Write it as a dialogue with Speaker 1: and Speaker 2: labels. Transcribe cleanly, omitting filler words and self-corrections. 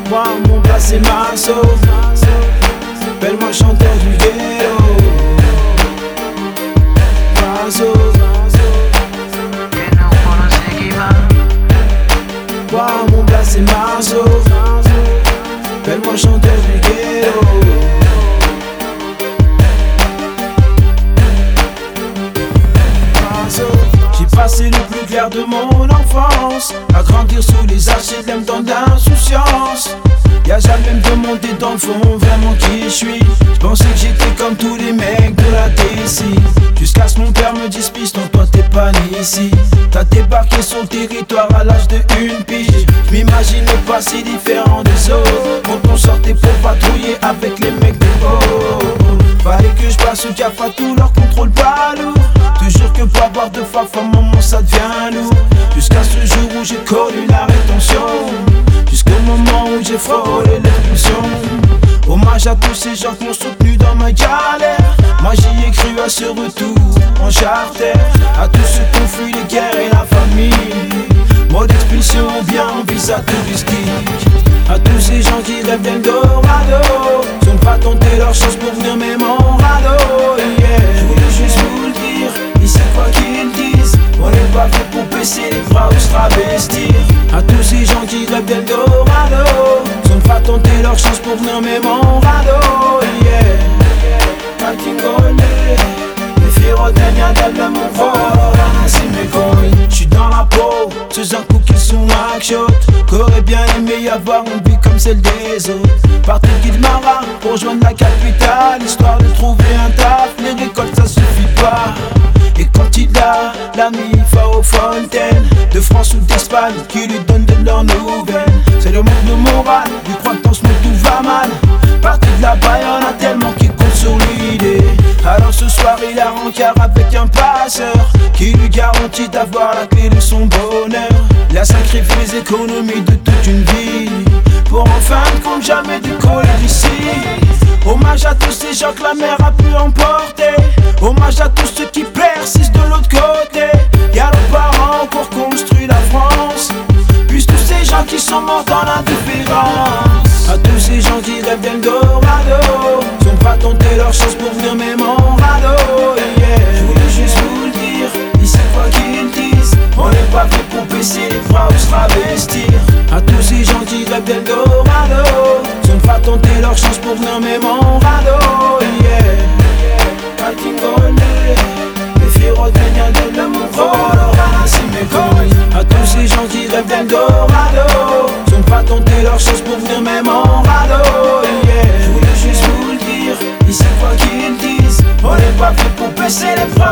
Speaker 1: Moi, mon gars, c'est Marceau. Appelle-moi chanteur du ghetto. Marceau. Moi, mon gars, c'est Marceau. Appelle-moi chanteur du ghetto. J'ai passé le plus clair de mon enfance à grandir sous les HLM dans d'insouciance. Y'a jamais me demandé dans le fond vraiment qui je suis. J'pensais que j'étais comme tous les mecs de la DC. Jusqu'à ce que mon père me dise piston, toi t'es pas né ici. T'as débarqué sur le territoire à l'âge de une pige. J'm'imaginais pas si différent des autres quand on sortait pour patrouiller avec les mecs des hauts. Fallait que je passe le cap à tout leur contrôle pas lourd. Toujours que pour avoir de fafa, maman ça devient lourd. Jusqu'à ce jour où j'ai connu la rétention. Jusqu'au moment où j'ai frôlé l'expulsion. Hommage à tous ces gens qui m'ont soutenu dans ma galère. Moi j'y ai cru à ce retour en charter. À tous ceux qui ont fui les guerres et la famille. Mode expulsion bien en visa touristique. À tous ces gens qui rêvent d'Eldorado. Ils ont pas tenté leur chance pour venir même en radeau, yeah. Je voulais juste vous le dire, ici quoi qu'ils disent, on n'est pas fait pour baisser les bras ou se travestir. À tous ces gens qui rêvent d'Eldorado. Ils ont pas tenté leur chance pour venir même en radeau, yeah. J'suis dans la peau, sous un coup qui sont shot. Qu'aurait bien aimé avoir une vie comme celle des autres. Partout guide marin pour rejoindre la capitale, histoire de trouver un taf. Les récoltes ça suffit pas. Et quand il a l'ami Fao Fontaine de France ou d'Espagne qui lui donne de leurs nouvelles, c'est le manque de morale, il croit que dans ce monde tout va mal. Parti de là-bas y'en a tellement qui comptent sur l'idée. Alors ce soir il a rencard avec un passeur qui lui garantit d'avoir la clé de son bonheur. Il a sacrifié les économies de toute une vie pour en fin de compte jamais décoller d'ici. Hommage à tous ces gens que la mer a pu emporter. Hommage à tous ceux qui persistent de l'autre côté. Y'a leurs parents pour construire la France, puis tous ces gens qui sont morts dans l'indifférence. À tous ces gens qui rêvent d'Eldorado. Ils ont pas tenté leur chance pour venir même en radeau, yeah. Je voulais juste vous le dire, ici quoi qu'ils disent, on n'est pas fait pour baisser les bras ou se travestir. À tous ces gens qui rêvent d'Eldorado. Ils ont pas tenté leur chance pour venir même en radeau, yeah. Les filles reviennent de l'amour, à tous ces gens qui rêvent d'Eldorado. Ils ont pas tenté leur chance pour venir même en radeau, yeah. Je voulais juste vous le dire, ici quoi qu'ils disent, on n'est pas fait pour baisser les bras.